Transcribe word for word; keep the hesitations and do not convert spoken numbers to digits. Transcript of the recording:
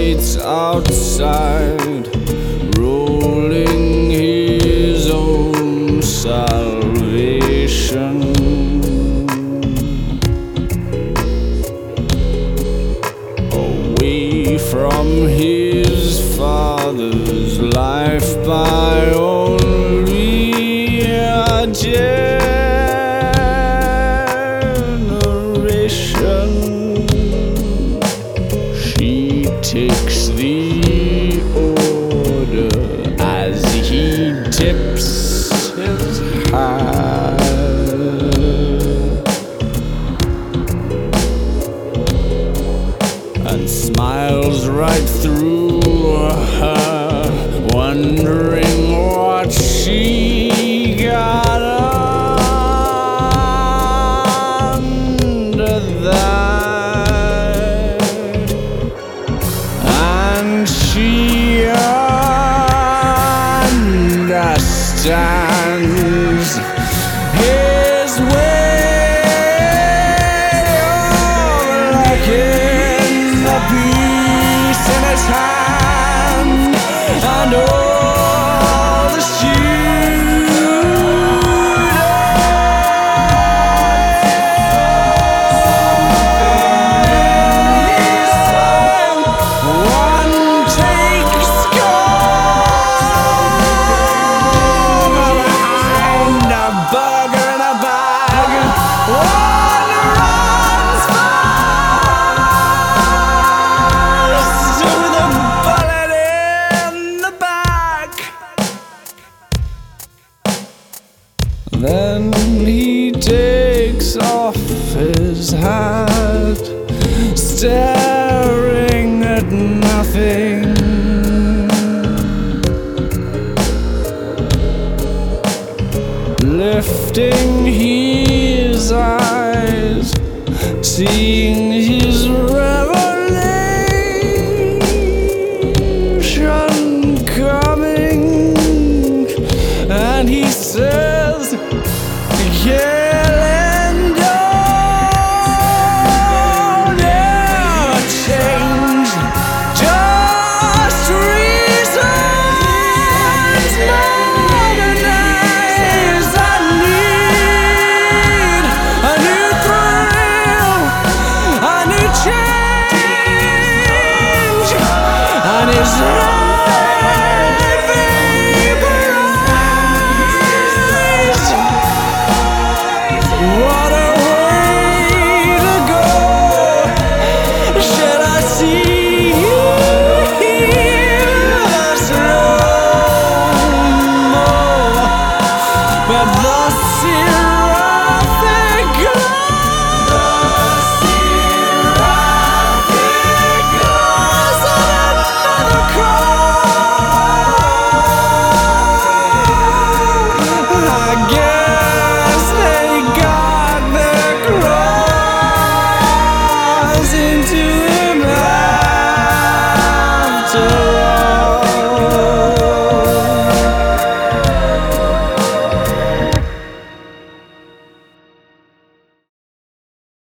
waits outside, rolling his own salvation. Away from his father's life by only a generation, she takes the order as he tips his hat and smiles right through her, wondering what she got under that. And she understands his way of liking the peace in his hand and all the one takes scorn behind a burger in a bag. One runs fast to the bullet in the back. Then he takes off his hat, staring at nothing. Lifting his eyes, seeing his revelation.